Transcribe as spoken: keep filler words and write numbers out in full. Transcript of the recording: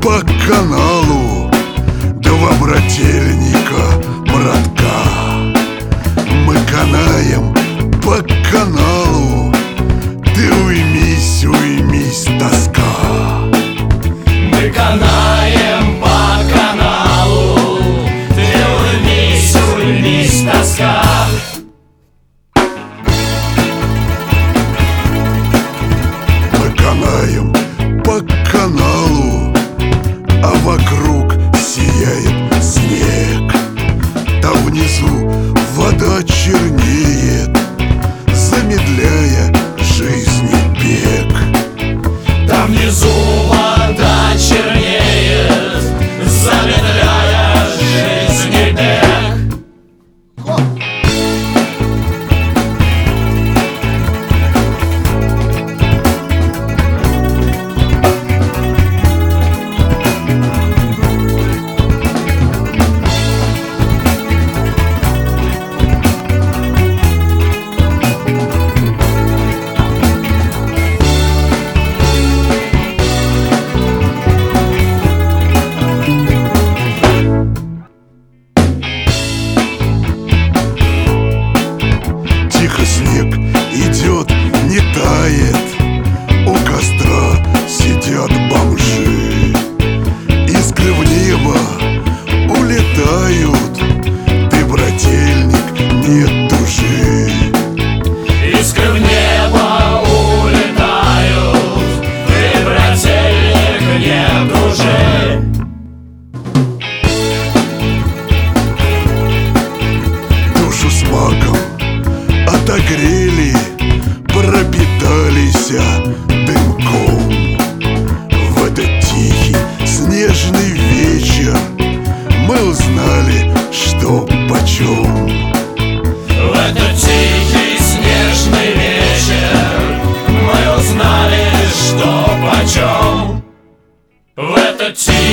по каналу два брательника, братка. Мы канаем по каналу, ты уймись, уймись, тоска. Мы канаем по каналу, ты уймись, уймись, тоска. Мы канаем по каналу, а вокруг сияет снег. Там внизу вода чернеет, замедляя жизни бег. Там внизу вода чернеет, замедляя жизни бег. Снег идет, не тает, у костра сидят бомжи. Искры в небо улетают, ты, брательник, не тужи. Искры в небо улетают, ты, брательник, не дружи. Душу с маком отогрели, пропитались дымком. В этот тихий снежный вечер мы узнали, что почем. В этот тихий снежный вечер мы узнали, что почем. В этот тихий